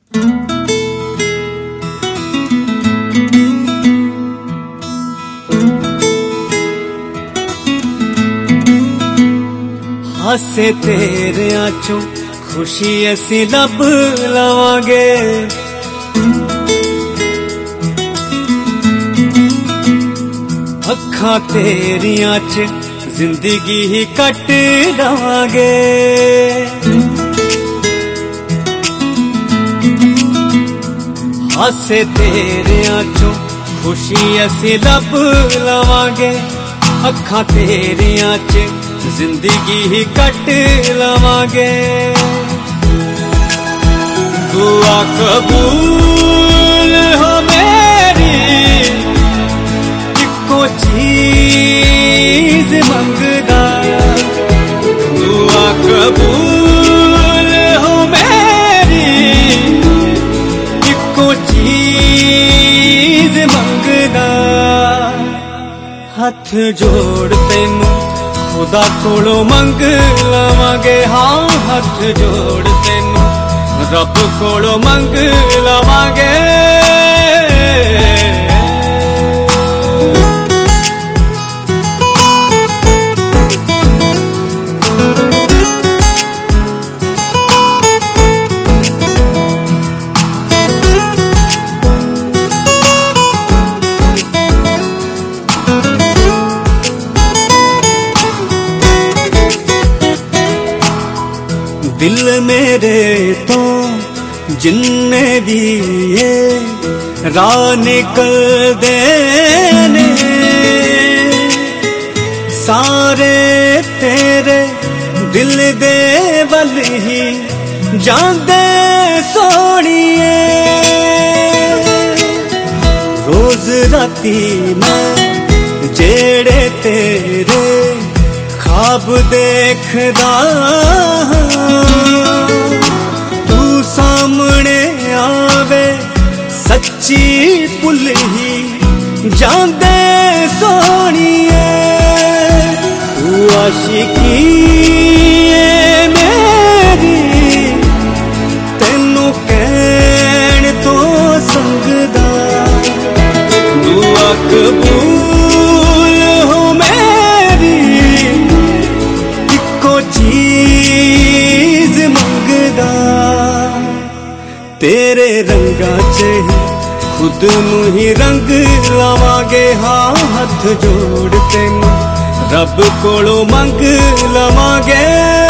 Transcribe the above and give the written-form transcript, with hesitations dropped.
हासे तेरे आंचों खुशी असी लब लवांगे, अखां तेरियां च जिंदगी ही कट लवांगे। हासे तेरे आंचों खुशी असी लब लवांगे, अखां तेरियां च जिंदगी ही कट लवांगे। दुआ कबूल हो मेरी, इको चीज मंगदा। दुआ कबूल हो मेरी, इको चीज मंगदा। हथ जोड़ तेनू खुदा कोलों मंग लवांगे, हाँ हथ जोड़ तेनू रब कोलों मंग लवांगे। दिल मेरे तो जिन्ने भी ये राह निकल देने, सारे तेरे दिल दे वल ही जांदे सोनिए। रोज राती मैं जेड़े तेरे ख्वाब देखदा, तू सामने आवे सच्ची पुल ही जांदे सोनिए। तू आशिकी है मेरी, तेनू कहण तो संगदा। दुआ कबूल हो मेरी, इको चीज मंगदा। तेरे रंगा च खुद नू ही रंग लवांगे, हाँ हथ जोड़ तेनू रब कोलों मंग लवांगे।